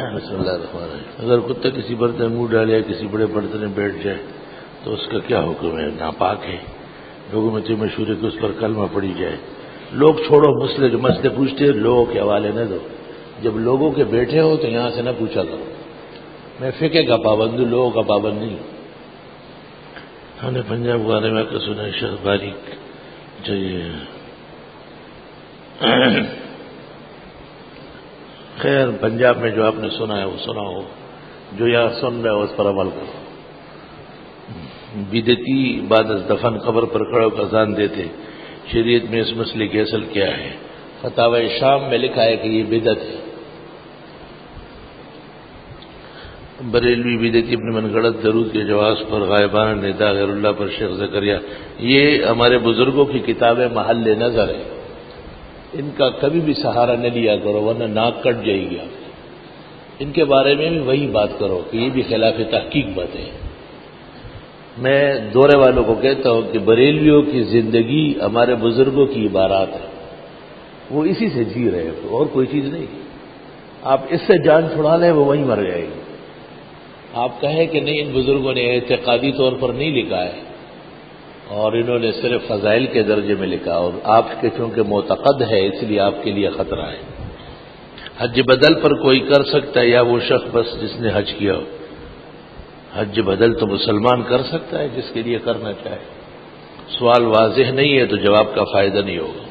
بسم اللہ الرحمن الرحیم۔ اگر کتا کسی برتن میں منہ ڈالے یا کسی بڑے برتن میں بیٹھ جائے تو اس کا کیا حکم ہے؟ ناپاک ہے۔ لوگوں میں تو مشہور ہے کہ اس پر کلمہ پڑھی جائے۔ لوگ چھوڑو، مسئلے پوچھتے ہیں، لوگوں کے حوالے نہ دو۔ جب لوگوں کے بیٹھے ہو تو یہاں سے نہ پوچھا کرو۔ میں فقہ کا پابند ہوں، لوگوں کا پابند نہیں۔ ہم نے پنجاب والے میں سنا ہے شیخ باریک چاہیے۔ خیر، پنجاب میں جو آپ نے سنا ہے وہ سنا ہو، جو یہاں سن رہے ہو اس پر عمل کرو۔ بدعتی بعد از دفن قبر پر کھڑے ہو کر اذان دیتے، شریعت میں اس مسئلے کی اصل کیا ہے؟ فتاوی شام میں لکھا ہے کہ یہ بدعت ہے۔ بریلوی بدعتی اپنے من گڑت درود کے جواز پر غائبانہ ندا غیر اللہ پر شیخ زکریا، یہ ہمارے بزرگوں کی کتابیں محل نظر ہے، ان کا کبھی بھی سہارا نہ لیا کرو ورنہ ناک کٹ جائے گی آپ کی۔ ان کے بارے میں بھی وہی بات کرو کہ یہ بھی خلاف تحقیق باتیں ہیں۔ میں دورے والوں کو کہتا ہوں کہ بریلویوں کی زندگی ہمارے بزرگوں کی عبارات ہے، وہ اسی سے جی رہے ہیں اور کوئی چیز نہیں۔ آپ اس سے جان چھڑا لیں وہ وہیں مر جائے گی۔ آپ کہیں کہ نہیں، ان بزرگوں نے اعتقادی طور پر نہیں لکھا ہے اور انہوں نے صرف فضائل کے درجے میں لکھا، اور آپ کے چونکہ معتقد ہے اس لیے آپ کے لیے خطرہ ہے۔ حج بدل پر کوئی کر سکتا ہے یا وہ شخص بس جس نے حج کیا ہو؟ حج بدل تو مسلمان کر سکتا ہے جس کے لیے کرنا چاہے۔ سوال واضح نہیں ہے تو جواب کا فائدہ نہیں ہوگا۔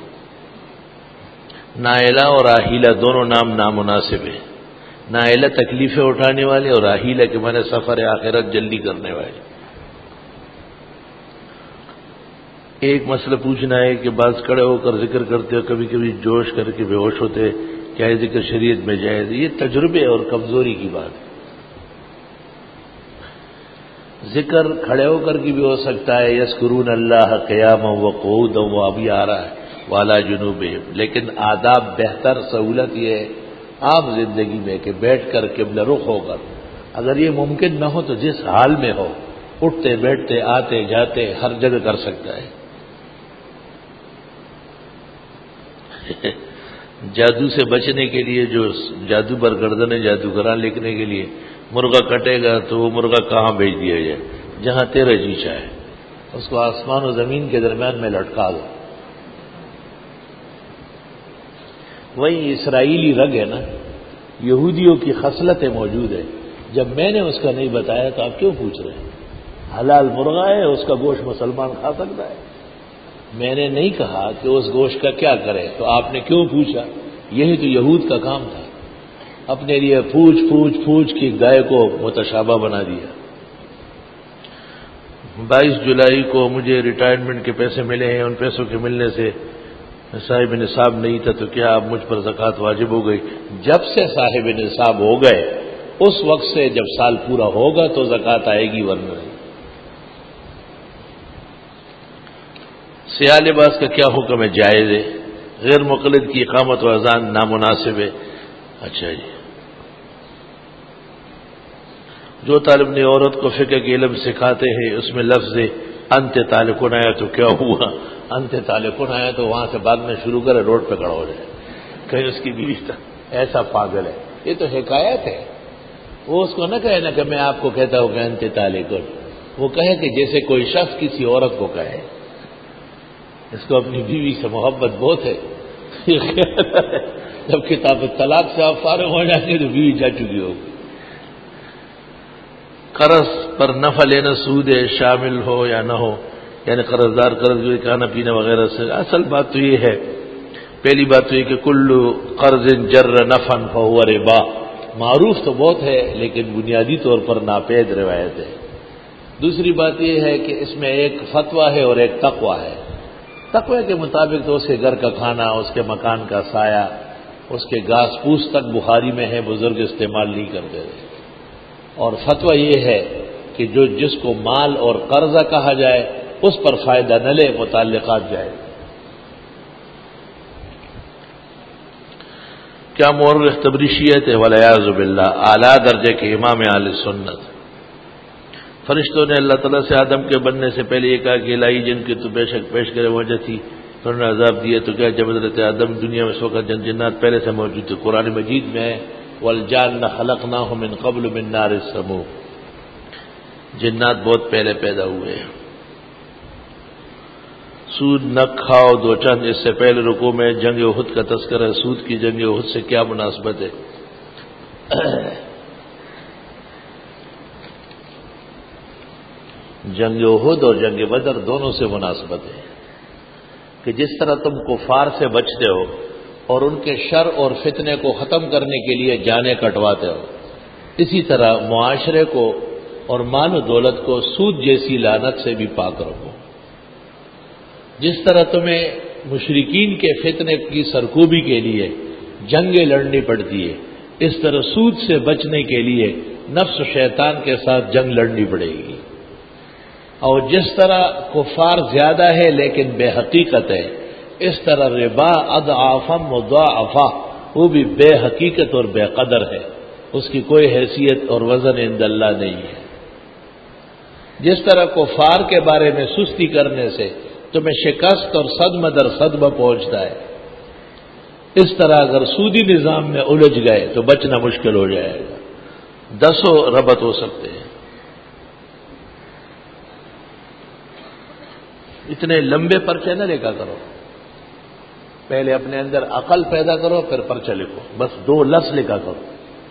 نائلہ اور راحیلہ دونوں نام نامناسب ہیں۔ نائلہ تکلیفیں اٹھانے والے اور راحیلہ کے معنی سفر آخرت جلدی کرنے والے۔ ایک مسئلہ پوچھنا ہے کہ بعض کھڑے ہو کر ذکر کرتے ہو، کبھی کبھی جوش کر کے بے ہوش ہوتے، کیا یہ ذکر شریعت میں جائز؟ یہ تجربے اور کمزوری کی بات ہے۔ ذکر کھڑے ہو کر کی بھی ہو سکتا ہے، یذکرون اللہ قیاما وقعودا، وہ ابھی آ رہا ہے، والا جنوبہم، لیکن آداب بہتر سہولت یہ ہے عام زندگی میں کہ بیٹھ کر قبلہ رخ ہو کر، اگر یہ ممکن نہ ہو تو جس حال میں ہو، اٹھتے بیٹھتے آتے جاتے ہر جگہ کر سکتا ہے۔ جادو سے بچنے کے لیے جو جادو پر گردن جادوگراں لکھنے کے لیے مرغا کٹے گا تو وہ مرغا کہاں بھیج دیا جائے؟ جہاں تیرا جی چاہے، اس کو آسمان و زمین کے درمیان میں لٹکا دو۔ وہی اسرائیلی رگ ہے نا، یہودیوں کی خصلتیں موجود ہے۔ جب میں نے اس کا نہیں بتایا تو آپ کیوں پوچھ رہے ہیں؟ حلال مرغا ہے، اس کا گوشت مسلمان کھا سکتا ہے۔ میں نے نہیں کہا کہ اس گوشت کا کیا کرے، تو آپ نے کیوں پوچھا؟ یہی تو یہود کا کام تھا، اپنے لیے پوچھ کی گائے کو متشابہ بنا دیا۔ 22 جولائی کو مجھے ریٹائرمنٹ کے پیسے ملے ہیں، ان پیسوں کے ملنے سے صاحب نصاب نہیں تھا، تو کیا اب مجھ پر زکوٰۃ واجب ہو گئی؟ جب سے صاحب نصاب ہو گئے اس وقت سے جب سال پورا ہوگا تو زکوٰۃ آئے گی، ورنہ نہیں۔ سیاہ لباس کا کیا حکم ہے؟ جائز ہے۔ غیر مقلد کی اقامت و اذان نامناسب ہے۔ اچھا جی، جو طالب نے عورت کو فقہ کے علم سکھاتے ہیں اس میں لفظ انت طالقن آیا تو کیا ہوا؟ انت طالقن آیا تو وہاں سے بعد میں شروع کرے، روڈ پہ کھڑا ہو جائے، کہیں اس کی بیوی ایسا پاگل ہے۔ یہ تو حکایت ہے، وہ اس کو نہ کہے نا کہ میں آپ کو کہتا ہوں کہ انت طالقن، وہ کہے کہ جیسے کوئی شخص کسی عورت کو کہے۔ اس کو اپنی بیوی سے محبت بہت ہے۔ جب کتاب طلاق سے آپ فارغ ہو جائیں گے تو بیوی جا چکی ہوگی۔ قرض پر نفع لینا سود شامل ہو یا نہ ہو، یعنی قرض دار قرض جو کھانا پینا وغیرہ سے، اصل بات تو یہ ہے، پہلی بات تو یہ کہ کل قرض جر نفعا فہو ربا، معروف تو بہت ہے لیکن بنیادی طور پر ناپید روایت ہے۔ دوسری بات یہ ہے کہ اس میں ایک فتویٰ ہے اور ایک تقویٰ ہے۔ تقوی کے مطابق تو اس کے گھر کا کھانا، اس کے مکان کا سایہ، اس کے گھاس پھوس تک بخاری میں ہے، بزرگ استعمال نہیں کرتے تھے۔ اور فتویٰ یہ ہے کہ جس کو مال اور قرضہ کہا جائے اس پر فائدہ نہ لے، متعلقات جائے۔ کیا مورخ تبریشیت ہے؟ والعیاذ باللہ، اعلیٰ درجے کے امام اہل سنت۔ فرشتوں نے اللہ تعالیٰ سے آدم کے بننے سے پہلے یہ کہا کہ الہی جن کی تو بے شک پیش کرے وجہ تھی، تو انہوں نے عذاب دیا، تو کیا جب حضرت آدم دنیا میں اس وقت جنات پہلے سے موجود تھے؟ قرآن مجید میں ہے والجان خلقناہ من قبل من نار السموم. جنات بہت پہلے پیدا ہوئے ہیں. سود نہ کھاؤ دو چند. اس سے پہلے رکوع میں جنگ احد کا تذکرہ ہے. سود کی جنگ احد سے کیا مناسبت ہے؟ جنگ احد اور جنگ بدر دونوں سے مناسبت ہے کہ جس طرح تم کفار سے بچتے ہو اور ان کے شر اور فتنے کو ختم کرنے کے لیے جانیں کٹواتے ہو، اسی طرح معاشرے کو اور مال و دولت کو سود جیسی لعنت سے بھی پاک رکھو. جس طرح تمہیں مشرکین کے فتنے کی سرکوبی کے لیے جنگیں لڑنی پڑتی ہے، اس طرح سود سے بچنے کے لیے نفس و شیطان کے ساتھ جنگ لڑنی پڑے گی. اور جس طرح کفار زیادہ ہے لیکن بے حقیقت ہے، اس طرح ربا اضعافا مضاعفہ وہ بھی بے حقیقت اور بے قدر ہے، اس کی کوئی حیثیت اور وزن عند اللہ نہیں ہے. جس طرح کفار کے بارے میں سستی کرنے سے تمہیں شکست اور صدمہ در صدمہ پہنچتا ہے، اس طرح اگر سودی نظام میں الجھ گئے تو بچنا مشکل ہو جائے گا. 10 ربط ہو سکتے ہیں. اتنے لمبے پرچے نہ لکھا کرو، پہلے اپنے اندر عقل پیدا کرو پھر پرچہ لکھو. بس 2 لفظ لکھا کرو.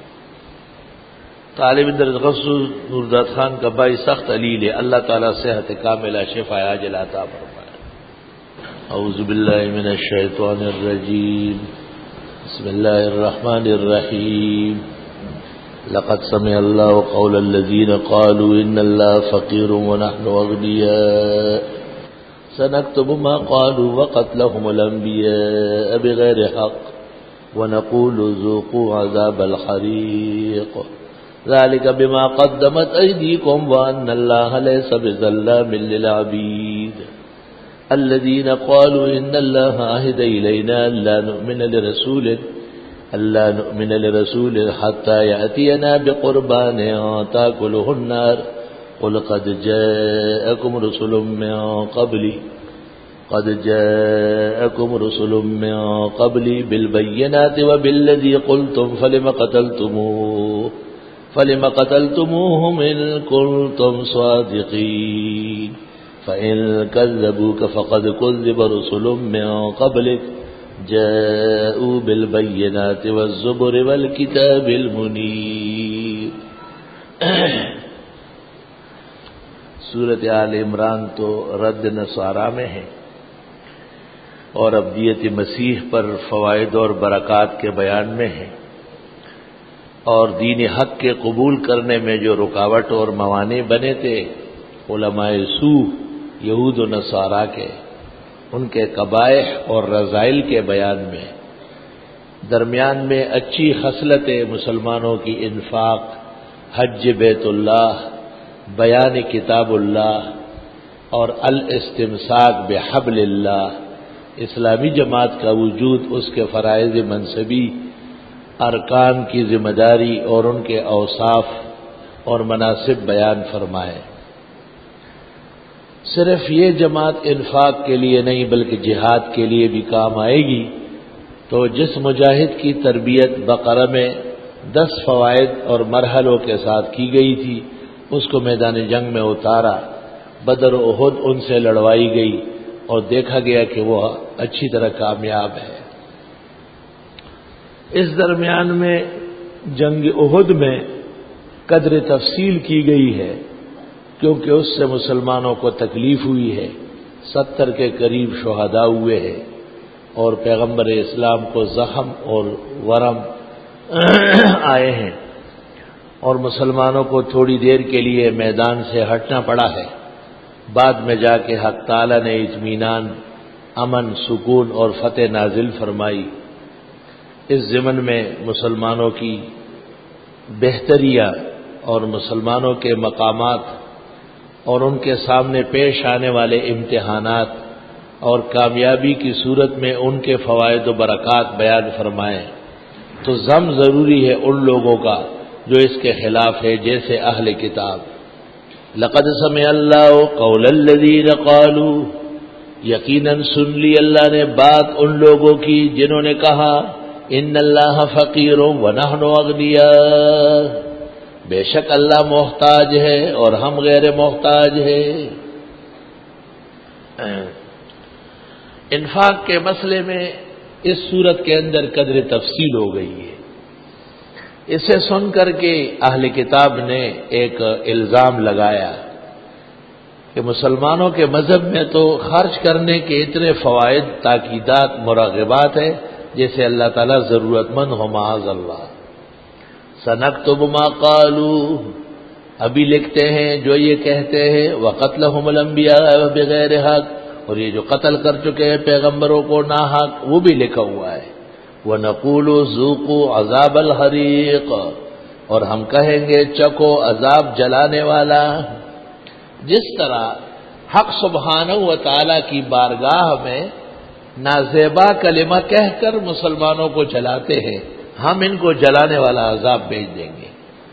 طالب اندر غفور نورداد خان کا بھائی سخت علیل ہے، اللہ تعالیٰ صحت کاملہ شفا عاجل عطا فرمائے. اعوذ باللہ من الشیطان الرجیم. بسم اللہ الرحمن الرحیم. لقد سمع اللہ قول الذین قالوا ان اللہ فقیر ونحن اغنیاء سنكتب ما قالوا وقتلهم الانبیاء بغیر حق ونقول ذوقوا عذاب الحریق ذلك بما قدمت أيديكم وأن الله ليس بظلام للعبيد الذين قالوا إن الله عهد إلينا ألا نؤمن لرسول حتى يأتينا بقربان تأكله النار قل قد جاءكم رسل من قبلي بالبينات وبالذي قلتم فلم قتلتموهم إن كنتم صادقين فإن كذبوك فقد كذب رسل من قبلك جاءوا بالبينات والزبر والكتاب المنير. سورۃ آل عمران تو رد نصارہ میں ہے اور ابدیت مسیح پر فوائد اور برکات کے بیان میں ہے اور دین حق کے قبول کرنے میں جو رکاوٹ اور موانع بنے تھے علماء سوء یہود و نصارہ کے، ان کے قبائح اور رذائل کے بیان میں. درمیان میں اچھی خصلتیں مسلمانوں کی انفاق، حج بیت اللہ، بیان کتاب اللہ اور الاستمساک بحبل اللہ، اسلامی جماعت کا وجود، اس کے فرائض منصبی، ارکان کی ذمہ داری اور ان کے اوصاف اور مناسب بیان فرمائے. صرف یہ جماعت انفاق کے لیے نہیں بلکہ جہاد کے لیے بھی کام آئے گی. تو جس مجاہد کی تربیت بقرہ میں 10 فوائد اور مرحلوں کے ساتھ کی گئی تھی، اس کو میدان جنگ میں اتارا. بدر و احد ان سے لڑوائی گئی اور دیکھا گیا کہ وہ اچھی طرح کامیاب ہے. اس درمیان میں جنگ احد میں قدر تفصیل کی گئی ہے کیونکہ اس سے مسلمانوں کو تکلیف ہوئی ہے. 70 کے قریب شہداء ہوئے ہیں اور پیغمبر اسلام کو زخم اور ورم آئے ہیں اور مسلمانوں کو تھوڑی دیر کے لیے میدان سے ہٹنا پڑا ہے. بعد میں جا کے حق تعالی نے اطمینان، امن، سکون اور فتح نازل فرمائی. اس ضمن میں مسلمانوں کی بہتریاں اور مسلمانوں کے مقامات اور ان کے سامنے پیش آنے والے امتحانات اور کامیابی کی صورت میں ان کے فوائد و برکات بیان فرمائیں تو ضم ضروری ہے ان لوگوں کا جو اس کے خلاف ہے، جیسے اہل کتاب. لقد سمع اللہ قول الذین قالوا، یقیناً سن لی اللہ نے بات ان لوگوں کی جنہوں نے کہا ان اللہ فقیر ونحن اغنیاء، بے شک اللہ محتاج ہے اور ہم غیر محتاج ہے۔ انفاق کے مسئلے میں اس صورت کے اندر قدر تفصیل ہو گئی ہے۔ اسے سن کر کے اہل کتاب نے ایک الزام لگایا کہ مسلمانوں کے مذہب میں تو خرچ کرنے کے اتنے فوائد، تاکیدات، مراغبات ہیں جیسے اللہ تعالیٰ ضرورت مند ہو معاذ اللہ۔ سنکتب ما قالوا، ابھی لکھتے ہیں جو یہ کہتے ہیں، وقتلہم الانبیاء بغیر حق، اور یہ جو قتل کر چکے ہیں پیغمبروں کو ناحق، وہ بھی لکھا ہوا ہے۔ وَنَقُولُ ذُوقُوا عَذَابَ الْحَرِيقِ، اور ہم کہیں گے چکو عذاب جلانے والا۔ جس طرح حق سبحانہ و تعالی کی بارگاہ میں نازیبا کلمہ کہہ کر مسلمانوں کو جلاتے ہیں، ہم ان کو جلانے والا عذاب بھیج دیں گے۔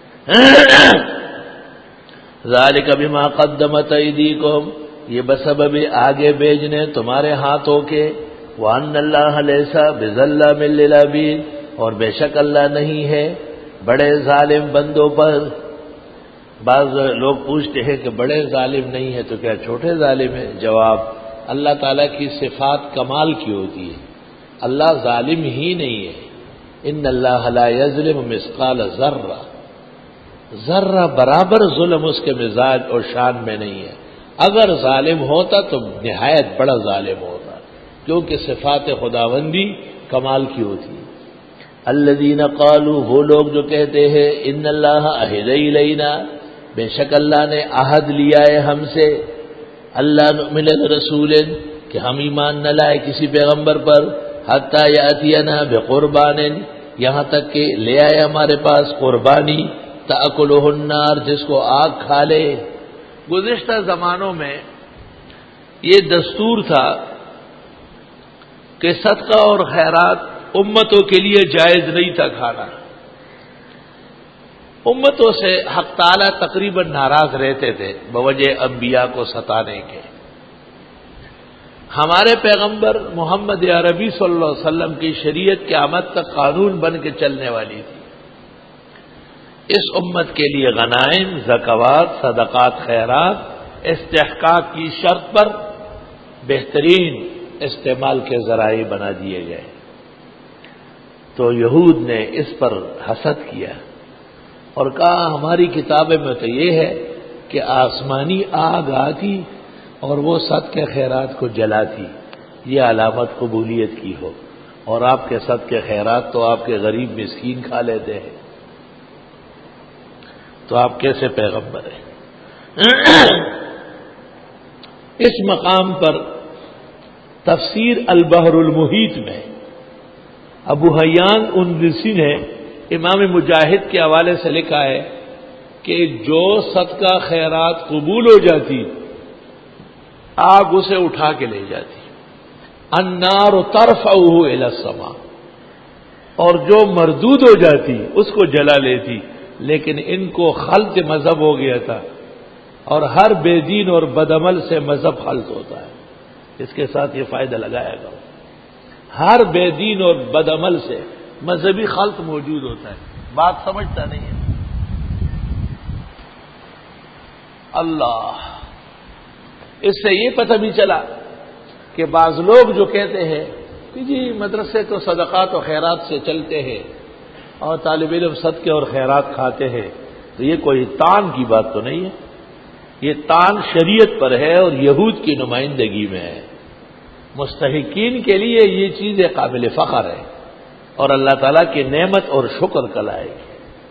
ذَلِكَ بِمَا قَدَّمَتْ أَيْدِيكُمْ، یہ بسبب آگے بھیجنے تمہارے ہاتھوں کے، وَأَنَّ اللَّهَ لَيْسَ بِظَلَّامٍ لِّلْعَبِيدِ، اور بے شک اللہ نہیں ہے بڑے ظالم بندوں پر۔ بعض لوگ پوچھتے ہیں کہ بڑے ظالم نہیں ہے تو کیا چھوٹے ظالم ہیں؟ جواب، اللہ تعالیٰ کی صفات کمال کی ہوتی ہے، اللہ ظالم ہی نہیں ہے۔ ان اللہ لا یظلم مثقال ذرہ، ذرہ برابر ظلم اس کے مزاج اور شان میں نہیں ہے۔ اگر ظالم ہوتا تو نہایت بڑا ظالم ہوتا، کیونکہ صفات خداوندی کمال کی ہوتی ہے۔ الذین قالوا، وہ لوگ جو کہتے ہیں، ان اللہ عہد الینا، بے شک اللہ نے عہد لیا ہے ہم سے، اللہ نؤمن برسول، کہ ہم ایمان نہ لائے کسی پیغمبر پر، حتی یاتینا بقربان، یہاں تک کہ لے آئے ہمارے پاس قربانی، تأکلہ النار، جس کو آگ کھا لے۔ گزشتہ زمانوں میں یہ دستور تھا کہ صدقہ اور خیرات امتوں کے لیے جائز نہیں تھا کھانا۔ امتوں سے حق تعالیٰ تقریباً ناراض رہتے تھے بوجہ انبیاء کو ستانے کے۔ ہمارے پیغمبر محمد عربی صلی اللہ علیہ وسلم کی شریعت قیامت تک قانون بن کے چلنے والی تھی۔ اس امت کے لیے غنائم، زکوات، صدقات، خیرات استحقاق کی شرط پر بہترین استعمال کے ذرائع بنا دیے گئے۔ تو یہود نے اس پر حسد کیا اور کہا ہماری کتابیں میں تو یہ ہے کہ آسمانی آگ آتی اور وہ صدقے خیرات کو جلاتی، یہ علامت قبولیت کی ہو، اور آپ کے صدقے خیرات تو آپ کے غریب مسکین کھا لیتے ہیں، تو آپ کیسے پیغمبر ہیں؟ اس مقام پر تفسیر البحر المحیط میں ابو حیان اندلسی نے امام مجاہد کے حوالے سے لکھا ہے کہ جو صدقہ خیرات قبول ہو جاتی آگ اسے اٹھا کے لے جاتی، النار ترفعہ الی السماء، اور جو مردود ہو جاتی اس کو جلا لیتی۔ لیکن ان کو خلط مذہب ہو گیا تھا، اور ہر بے دین اور بدعمل سے مذہب خلط ہوتا ہے۔ اس کے ساتھ یہ فائدہ لگایا گا، ہر بے دین اور بدعمل سے مذہبی خلط موجود ہوتا ہے، بات سمجھتا نہیں ہے۔ اللہ، اس سے یہ پتہ بھی چلا کہ بعض لوگ جو کہتے ہیں کہ جی مدرسے تو صدقات و خیرات سے چلتے ہیں اور طالب علم صدقے اور خیرات کھاتے ہیں، تو یہ کوئی تان کی بات تو نہیں ہے، یہ تان شریعت پر ہے اور یہود کی نمائندگی میں ہے۔ مستحقین کے لیے یہ چیزیں قابل فخر ہے اور اللہ تعالیٰ کی نعمت اور شکر کلائے گی۔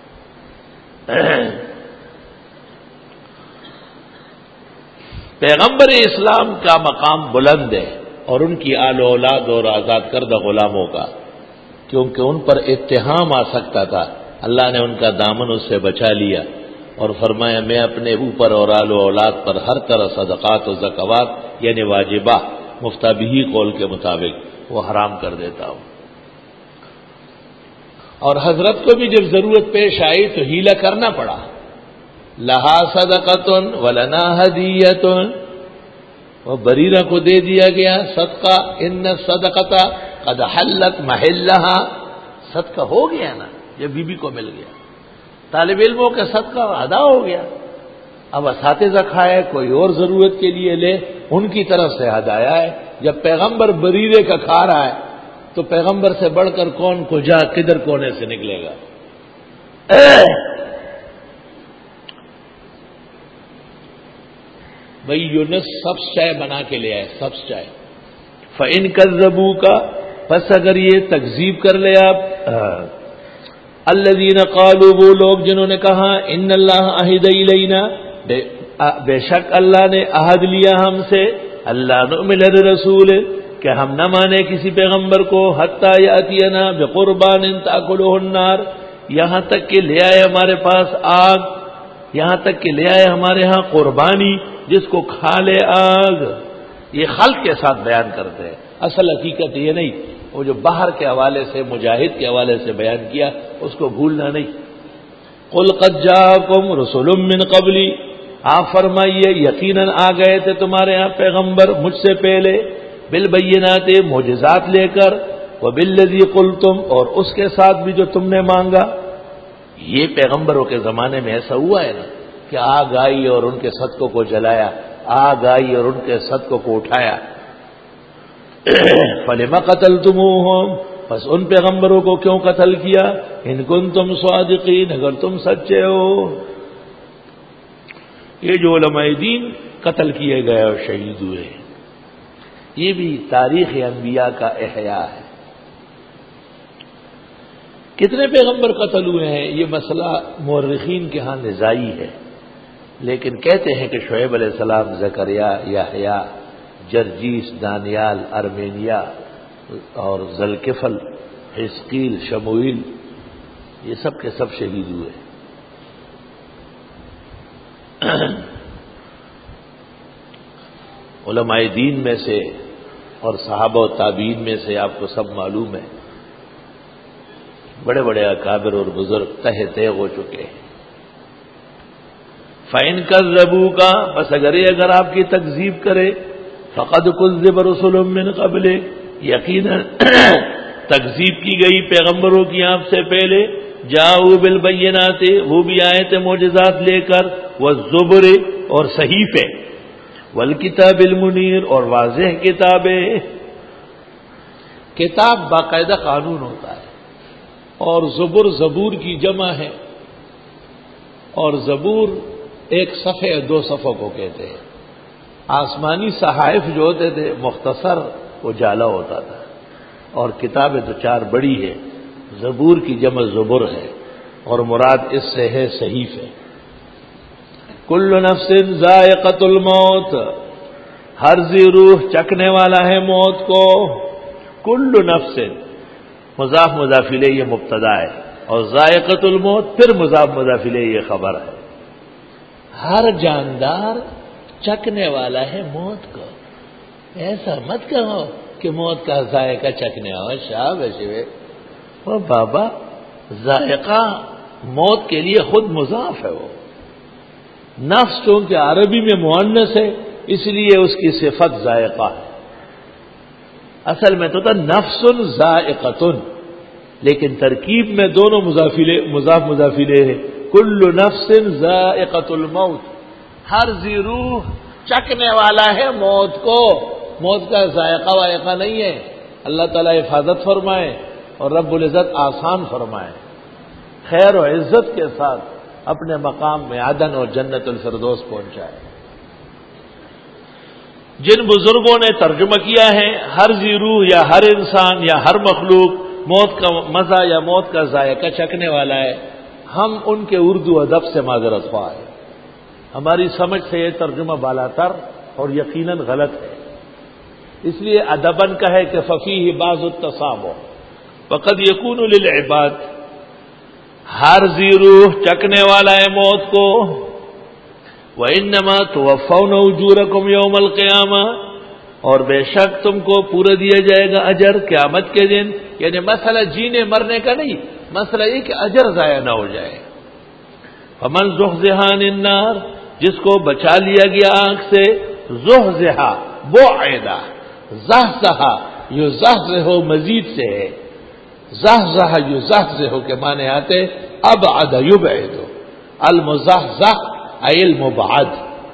پیغمبر اسلام کا مقام بلند ہے، اور ان کی آل و اولاد اور آزاد کردہ غلاموں کا، کیونکہ ان پر اتہام آ سکتا تھا، اللہ نے ان کا دامن اس سے بچا لیا اور فرمایا میں اپنے اوپر اور آل و اولاد پر ہر طرح صدقات و زکوات یعنی واجبہ مفتابہی قول کے مطابق وہ حرام کر دیتا ہوں۔ اور حضرت کو بھی جب ضرورت پیش آئی تو ہیلا کرنا پڑا، لہا صدقۃ ولنا ہدیۃ، وہ بریرہ کو دے دیا گیا صدقہ، ان الصدقۃ قد حلت محلھا، صدقہ ہو گیا نا، یہ بیوی کو مل گیا، طالب علموں کے صدقہ ادا ہو گیا۔ اب اساتذہ کھائے، کوئی اور ضرورت کے لیے لے، ان کی طرف سے ہدایہ ہے۔ جب پیغمبر بریرے کا کھا رہا ہے تو پیغمبر سے بڑھ کر کون کجا کدھر کونے سے نکلے گا؟ بھائی یونس سبز چائے بنا کے لے آئے، سبز چائے۔ فَإِن كَذَّبُوكَ، پس اگر یہ تکذیب کر لے آپ، الذین قالوا، وہ لوگ جنہوں نے کہا ان اللہ عہد الینا، بے شک اللہ نے عہد لیا ہم سے، اللہ نؤمن لرسول، کہ ہم نہ مانے کسی پیغمبر کو، حتی یاتینا بقربان تاکلہ النار، یہاں تک کہ لے آئے ہمارے پاس آگ، یہاں تک کہ لے آئے ہمارے ہاں قربانی جس کو کھا لے آگ۔ یہ خلق کے ساتھ بیان کرتے ہیں، اصل حقیقت یہ نہیں، وہ جو باہر کے حوالے سے، مجاہد کے حوالے سے بیان کیا اس کو بھولنا نہیں۔ قل قد جاءکم رسل من قبلی، آپ فرمائیے یقیناً آ گئے تھے تمہارے ہاں پیغمبر مجھ سے پہلے، بالبینات، معجزات لے کر، وبالذی قلتم، اور اس کے ساتھ بھی جو تم نے مانگا۔ یہ پیغمبروں کے زمانے میں ایسا ہوا ہے نا کہ آگ آئی اور ان کے صدقوں کو جلایا، آگ آئی اور ان کے صدقوں کو اٹھایا۔ فَلِمَ قَتَلْتُمُوهُمْ، پس ان پیغمبروں کو کیوں قتل کیا؟ ان کنتم صادقین، اگر تم سچے ہو۔ یہ جو علماء دین قتل کیے گئے اور شہید ہوئے، یہ بھی تاریخ انبیاء کا احیاء ہے۔ کتنے پیغمبر قتل ہوئے ہیں یہ مسئلہ مورخین کے ہاں نزاعی ہے، لیکن کہتے ہیں کہ شعیب علیہ السلام، زکریا، یحییٰ، جرجیس، دانیال، ارمینیا اور ذوالکفل، حزقیل، شموئیل، یہ سب کے سب شہید ہوئے۔ علماء دین میں سے اور صحابہ و تابعین میں سے آپ کو سب معلوم ہے، بڑے بڑے اکابر اور بزرگ تہ تیغ ہو چکے ہیں۔ فَإِن كَذَّبُوكَ، بس اگر آپ کی تکذیب کرے، فَقَدْ كُذِّبَ رُسُلٌ مِّن قَبْلِكَ، یقیناً تکذیب کی گئی پیغمبروں کی آپ سے پہلے، جاؤ بالبینات، وہ بھی آئے تھے معجزات لے کر، والزبر، اور صحیفے، والکتاب المنیر، اور واضح کتابیں۔ کتاب باقاعدہ قانون ہوتا ہے، اور زبور کی جمع ہے، اور زبور ایک صفحے یا دو صفحوں کو کہتے ہیں۔ آسمانی صحائف جو ہوتے تھے مختصر اجالا ہوتا تھا، اور کتابیں تو چار بڑی ہے۔ زبور کی جمع زبر ہے، اور مراد اس سے ہے صحیفے۔ کل نفس ذائقۃ الموت، ہر ذی روح چکھنے والا ہے موت کو۔ کل نفس، مضاف مضاف الیہ یہ مبتدا ہے، اور ذائقۃ الموت پھر مضاف مضاف الیہ یہ خبر ہے۔ ہر جاندار چکھنے والا ہے موت کو۔ ایسا مت کہو کہ موت کا ذائقہ چکھنے ہو، شاباش وہ بابا، ذائقہ موت کے لیے خود مضاف ہے۔ وہ نفس چونکہ عربی میں مؤنث ہے اس لیے اس کی صفت ذائقہ ہے، اصل میں تو تھا نفس ذائقۃ، لیکن ترکیب میں دونوں مضاف مضاف الیہ ہے۔ کل نفس ذائقۃ الموت، ہر ذی روح چکھنے والا ہے موت کو۔ موت کا ذائقہ وائقہ نہیں ہے۔ اللہ تعالیٰ حفاظت فرمائے اور رب العزت آسان فرمائے، خیر و عزت کے ساتھ اپنے مقام میں عدن اور جنت الفردوس پہنچائے۔ جن بزرگوں نے ترجمہ کیا ہے ہر ذی روح یا ہر انسان یا ہر مخلوق موت کا مزہ یا موت کا ذائقہ چکھنے والا ہے، ہم ان کے اردو ادب سے معذرت خواہ ہیں۔ ہماری سمجھ سے یہ ترجمہ بالاتر اور یقیناً غلط ہے، اس لیے ادباً کہے کہ ففیہ بعض التسامح وقد یکون للعباد، ہر ذی روح چکھنے والا ہے موت کو۔ وَإِنَّمَا تُوَفَّوْنَ أُجُورَكُمْ يَوْمَ الْقِيَامَةِ، اور بے شک تم کو پورا دیا جائے گا اجر قیامت کے دن۔ یعنی مسئلہ جینے مرنے کا نہیں، مسئلہ یہ کہ اجر ضائع نہ ہو جائے۔ فَمَنْ زُحْزِحَ عَنِ النَّارِ، جس کو بچا لیا گیا آگ سے، زُحْزِحَ بُعِدَ، زحزح یزحزح مزید سے ہے، زحزح یزحزح کے معنی آتے ابعد یبعد، المزحزح ای المبعد.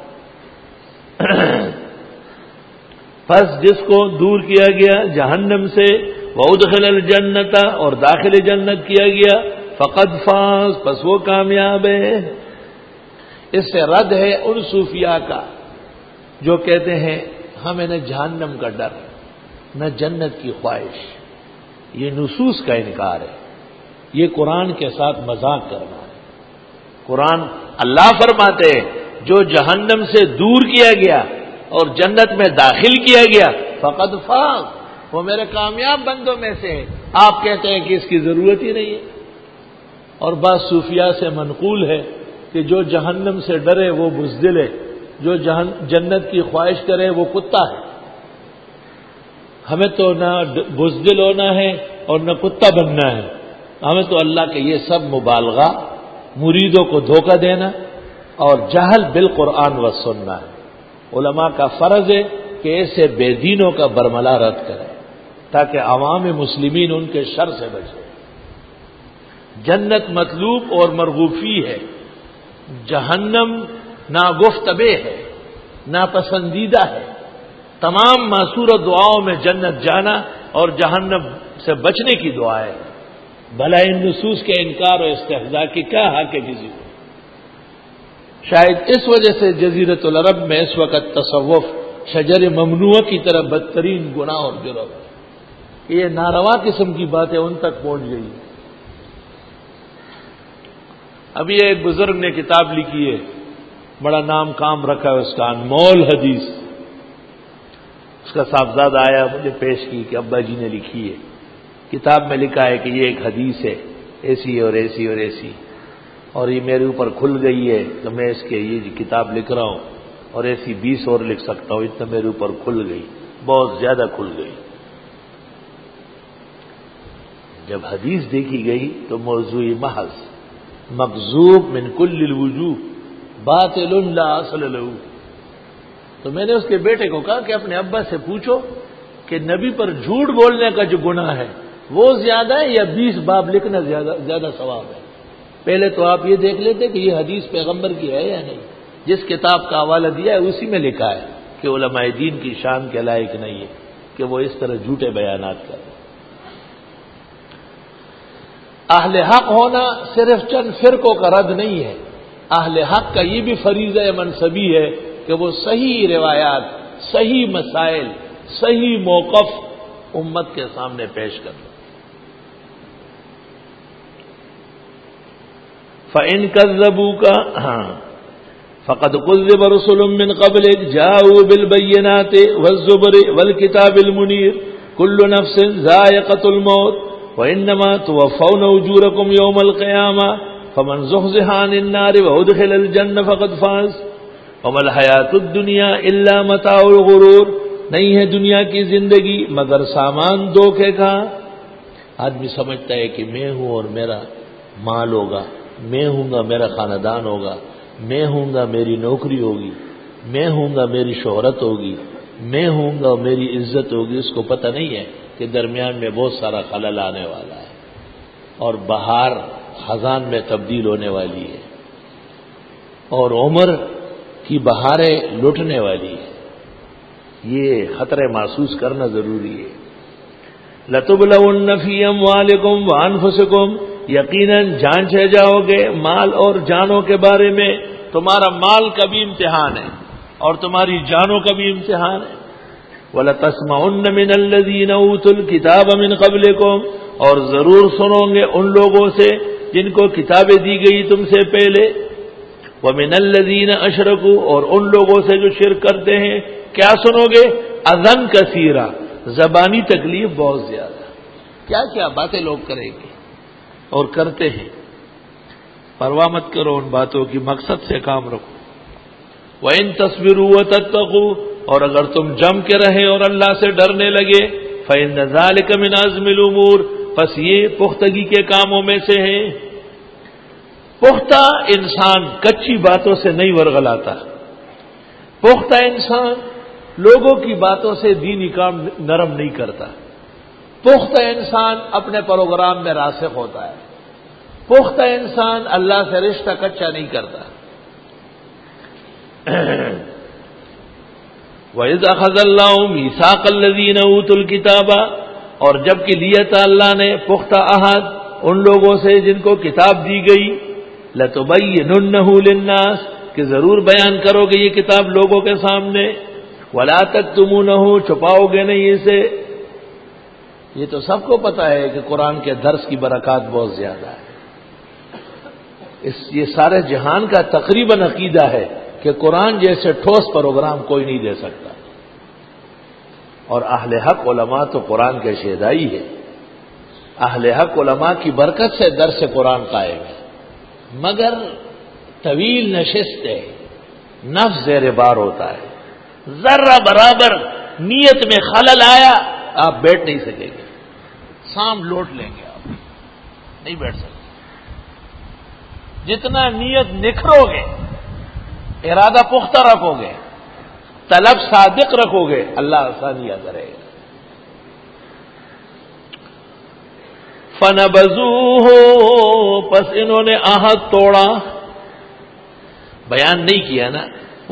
پس جس کو دور کیا گیا جہنم سے، وادخل الجنت اور داخل جنت کیا گیا، فقد فاز پس وہ کامیاب ہے. اس سے رد ہے ان صوفیاء کا جو کہتے ہیں ہمیں نہ جہنم کا ڈر نہ جنت کی خواہش. یہ نصوص کا انکار ہے، یہ قرآن کے ساتھ مذاق کرنا ہے. قرآن اللہ فرماتے ہیں جو جہنم سے دور کیا گیا اور جنت میں داخل کیا گیا فقد فاز، وہ میرے کامیاب بندوں میں سے ہے. آپ کہتے ہیں کہ اس کی ضرورت ہی نہیں ہے. اور بعض صوفیاء سے منقول ہے کہ جو جہنم سے ڈرے وہ بزدل ہے، جو جنت کی خواہش کرے وہ کتا ہے. ہمیں تو نہ بزدل ہونا ہے اور نہ کتا بننا ہے، ہمیں تو اللہ کے یہ سب مبالغہ، مریدوں کو دھوکہ دینا اور جہل بالقرآن و سننا ہے. علماء کا فرض ہے کہ ایسے بے دینوں کا برملا رد کریں تاکہ عوام مسلمین ان کے شر سے بچے. جنت مطلوب اور مرغوفی ہے، جہنم ناگفتبے ہے، ناپسندیدہ ہے. تمام معصور دعاؤں میں جنت جانا اور جہنم سے بچنے کی دعا ہے. بھلا ان نصوص کے انکار و استہزاء کی کیا حق ہے کسی کو؟ شاید اس وجہ سے جزیرۃ العرب میں اس وقت تصوف شجر ممنوع کی طرح بدترین گناہ اور جرم ہے. یہ ناروا قسم کی باتیں ان تک پہنچ گئی. ابھی ایک بزرگ نے کتاب لکھی ہے، بڑا نام کام رکھا ہے اس کا، انمول حدیث. اس کا صاحبزادہ آیا مجھے پیش کی کہ ابا جی نے لکھی ہے. کتاب میں لکھا ہے کہ یہ ایک حدیث ہے ایسی اور ایسی اور ایسی، اور یہ میرے اوپر کھل گئی ہے کہ میں اس کے یہ کتاب لکھ رہا ہوں اور ایسی 20 اور لکھ سکتا ہوں، اتنا میرے اوپر کھل گئی، بہت زیادہ کھل گئی. جب حدیث دیکھی گئی تو موضوع محض مکذوب من کل الوجوہ باطل لا اصل له. تو میں نے اس کے بیٹے کو کہا کہ اپنے ابا سے پوچھو کہ نبی پر جھوٹ بولنے کا جو گناہ ہے وہ زیادہ ہے یا 20 باب لکھنا زیادہ ثواب ہے. پہلے تو آپ یہ دیکھ لیتے کہ یہ حدیث پیغمبر کی ہے یا نہیں. جس کتاب کا حوالہ دیا ہے اسی میں لکھا ہے کہ علماء دین کی شان کے لائق نہیں ہے کہ وہ اس طرح جھوٹے بیانات کریں. اہل حق ہونا صرف چند فرقوں کا رد نہیں ہے، اہل حق کا یہ بھی فریضہ منصبی ہے کہ وہ صحیح روایات، صحیح مسائل، صحیح موقف امت کے سامنے پیش کریں. فَإِن كَذَّبُوكَ فَقَدْ كُذِّبَ رُسُلٌ مِّن قَبْلِكَ جَاءُوا بِالْبَيِّنَاتِ وَالزُّبُرِ وَالْكِتَابِ الْمُنِيرِ كُلُّ نَفْسٍ ذَائِقَةُ الْمَوْتِ وَإِنَّمَا تُوَفَّوْنَ أُجُورَكُمْ يَوْمَ الْقِيَامَةِ فَمَنْ زُحْزِحَ عَنِ النَّارِ وَأُدْخِلَ الْجَنَّةَ فَقَدْ فَازَ وَمَا الْحَيَاةُ الدُّنْيَا إِلَّا مَتَاعُ الْغُرُورِ. نہیں ہے دنیا کی زندگی مگر سامان دھوکے کا. آدمی سمجھتا ہے کہ میں ہوں اور میرا مال ہوگا، میں ہوں گا میرا خاندان ہوگا، میں ہوں گا میری نوکری ہوگی، میں ہوں گا میری شہرت ہوگی، میں ہوں گا میری عزت ہوگی. اس کو پتہ نہیں ہے کہ درمیان میں بہت سارا خلل آنے والا ہے اور بہار خزان میں تبدیل ہونے والی ہے اور عمر کی بہاریں لٹنے والی ہے. یہ خطرے محسوس کرنا ضروری ہے. لَتُبْلَوُنَّ فِي أَمْوَالِكُمْ وَأَنفُسِكُمْ، یقیناً جانچے جاؤ گے مال اور جانوں کے بارے میں. تمہارا مال کا بھی امتحان ہے اور تمہاری جانوں کا بھی امتحان ہے. وَلَتَسْمَعُنَّ مِنَ الَّذِينَ أُوتُوا الْكِتَابَ مِنْ قَبْلِكُمْ، اور ضرور سنو گے ان لوگوں سے جن کو کتابیں دی گئی تم سے پہلے. وَمِنَ الَّذِينَ أَشْرَكُوا، اور ان لوگوں سے جو شرک کرتے ہیں. کیا سنو گے؟ اذًا کثیرا، زبانی تکلیف بہت زیادہ. کیا کیا باتیں لوگ کریں گے اور کرتے ہیں. پرواہ مت کرو ان باتوں کی، مقصد سے کام رکھو. وَإِن تَصْبِرُوا وَتَتَّقُوا، اور اگر تم جم کے رہے اور اللہ سے ڈرنے لگے. فَإِنَّ ذَلِكَ مِنْ عَزْمِ الْأُمُورِ، پس یہ پختگی کے کاموں میں سے ہے. پختہ انسان کچی باتوں سے نہیں ورغلاتا. پختہ انسان لوگوں کی باتوں سے دینی کام نرم نہیں کرتا. پختہ انسان اپنے پروگرام میں راسخ ہوتا ہے، پختہ انسان اللہ سے رشتہ کچا نہیں کرتا۔ وَإِذْ أَخَذَ اللَّهُ مِيثَاقَ الَّذِينَ أُوتُوا الْكِتَابَ، اور جب کہ لیا تھا اللہ نے پختہ عہد ان لوگوں سے جن کو کتاب دی گئی، لَتُبَيِّنُنَّهُ لِلنَّاسِ، کہ ضرور بیان کرو گے یہ کتاب لوگوں کے سامنے، وَلَا تَكْتُمُونَهُ، چھپاؤ گے نہیں اسے۔ یہ تو سب کو پتا ہے کہ قرآن کے درس کی برکات بہت زیادہ ہے، یہ سارے جہان کا تقریباً عقیدہ ہے کہ قرآن جیسے ٹھوس پروگرام کوئی نہیں دے سکتا، اور اہل حق علماء تو قرآن کے شہدائی ہے۔ اہل حق علماء کی برکت سے درس قرآن قائم ہے، مگر طویل نشست ہے، نفس زیر بار ہوتا ہے، ذرہ برابر نیت میں خلل آیا آپ بیٹھ نہیں سکیں گے، سام لوٹ لیں گے، آپ نہیں بیٹھ سکتے۔ جتنا نیت نکھرو گے، ارادہ پختہ رکھو گے، طلب صادق رکھو گے، اللہ آسانیاں کرے گا۔ فَنَبَذُوهُ، پس انہوں نے عہد توڑا، بیان نہیں کیا نا،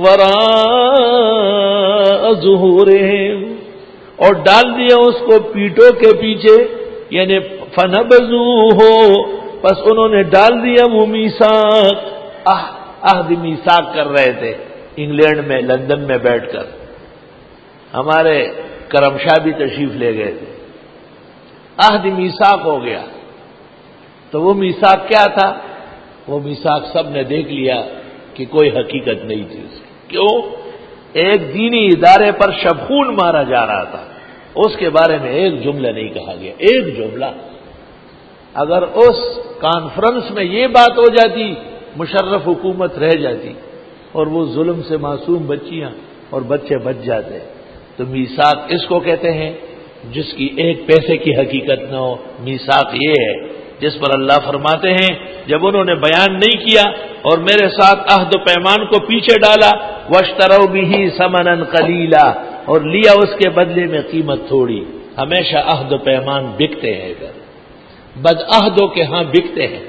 وَرَاءَ ظُهُورِهِمْ، اور ڈال دیا اس کو پیٹوں کے پیچھے، یعنی فَنَبَذُوهُ، پس انہوں نے ڈال دیا وہ میثاق، عہد میثاق کر رہے تھے انگلینڈ میں، لندن میں بیٹھ کر، ہمارے کرم شاہ بھی تشریف لے گئے تھے، عہد میثاق ہو گیا۔ تو وہ میثاق کیا تھا؟ وہ میثاق سب نے دیکھ لیا کہ کوئی حقیقت نہیں تھی اس کی۔ کیوں؟ ایک دینی ادارے پر شبخون مارا جا رہا تھا، اس کے بارے میں ایک جملہ نہیں کہا گیا، ایک جملہ۔ اگر اس کانفرنس میں یہ بات ہو جاتی، مشرف حکومت رہ جاتی اور وہ ظلم سے معصوم بچیاں اور بچے بچ جاتے۔ تو میثاق اس کو کہتے ہیں جس کی ایک پیسے کی حقیقت نہ ہو۔ میثاق یہ ہے جس پر اللہ فرماتے ہیں جب انہوں نے بیان نہیں کیا اور میرے ساتھ عہد و پیمان کو پیچھے ڈالا، واشتروا بہ ثمنا قلیلا، اور لیا اس کے بدلے میں قیمت تھوڑی۔ ہمیشہ عہد و پیمان بکتے ہیں، ادھر بد عہدوں کے ہاں بکتے ہیں۔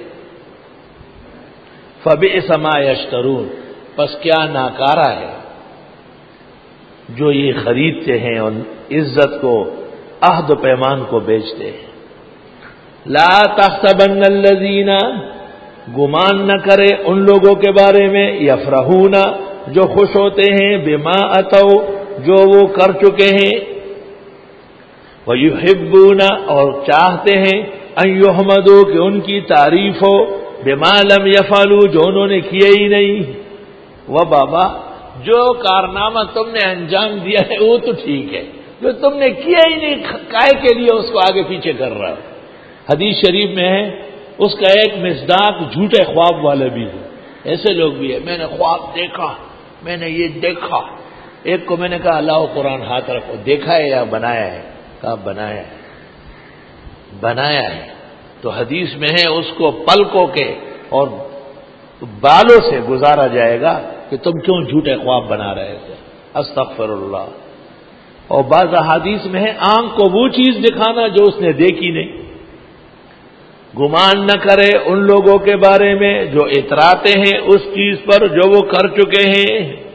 فبئس ما یشترون، پس کیا ناکارہ ہے جو یہ خریدتے ہیں اور عزت کو، عہد و پیمان کو بیچتے ہیں۔ لا تحسبن الذین، گمان نہ کرے ان لوگوں کے بارے میں، یفرحون، جو خوش ہوتے ہیں، بما اتوا، جو وہ کر چکے ہیں، ویحبون، اور چاہتے ہیں، ان یحمدوا، کہ ان کی تعریف ہو، بما لم یفعلوا، جو انہوں نے کیے ہی نہیں۔ وہ بابا جو کارنامہ تم نے انجام دیا ہے وہ تو ٹھیک ہے، جو تم نے کیا ہی نہیں، کائے کے لیے اس کو آگے پیچھے کر رہا ہے۔ حدیث شریف میں ہے اس کا ایک مصداق جھوٹے خواب والے بھی ہے، ایسے لوگ بھی ہیں، میں نے خواب دیکھا، میں نے یہ دیکھا۔ ایک کو میں نے کہا اللہ قرآن ہاتھ رکھو، دیکھا ہے یا بنایا ہے؟ کہا بنایا ہے، بنایا ہے۔ تو حدیث میں ہے اس کو پلکوں کے اور بالوں سے گزارا جائے گا کہ تم کیوں جھوٹے خواب بنا رہے تھے، استغفر اللہ۔ اور بعض احادیث میں ہے آنکھ کو وہ چیز دکھانا جو اس نے دیکھی نہیں۔ گمان نہ کرے ان لوگوں کے بارے میں جو اتراتے ہیں اس چیز پر جو وہ کر چکے ہیں۔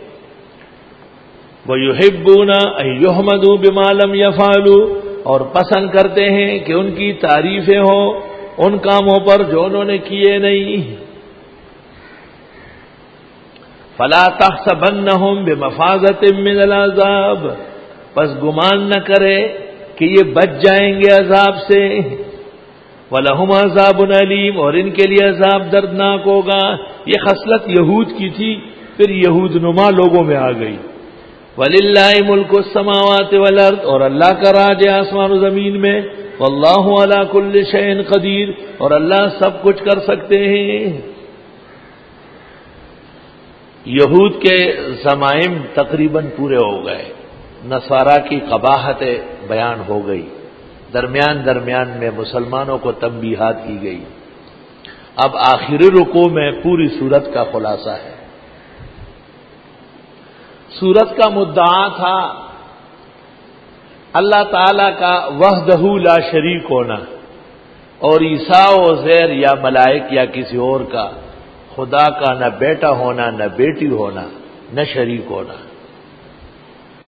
وَيُحِبُّونَ أَن يُحْمَدُوا بِمَا لَمْ يَفْعَلُوا، اور پسند کرتے ہیں کہ ان کی تعریفیں ہوں ان کاموں پر جو انہوں نے کیے نہیں۔ فَلَا تَحْسَبَنَّهُمْ بِمَفَازَةٍ مِّنَ الْعَذَابِ، پس گمان نہ کرے کہ یہ بچ جائیں گے عذاب سے۔ وَلَهُمْ عَذَابٌ أَلِيمٌ، اور ان کے لیے عذاب دردناک ہوگا۔ یہ خصلت یہود کی تھی، پھر یہود نما لوگوں میں آ گئی۔ وَلِلَّهِ مُلْكُ السَّمَاوَاتِ وَالْأَرْضِ، اور اللہ کا راج ہے آسمان و زمین میں۔ وَاللَّهُ عَلَى كُلِّ شَيْءٍ قَدِيرٌ، اور اللہ سب کچھ کر سکتے ہیں۔ یہود کے ضمائم تقریباً پورے ہو گئے، نصارہ کی قباحت بیان ہو گئی، درمیان درمیان میں مسلمانوں کو تنبیہات کی گئی۔ اب آخری رکوع میں پوری سورت کا خلاصہ ہے۔ سورت کا مدعا تھا اللہ تعالی کا وحدہ لا شریک ہونا اور عیسیٰ و عزیر یا ملائک یا کسی اور کا خدا کا نہ بیٹا ہونا نہ بیٹی ہونا نہ شریک ہونا.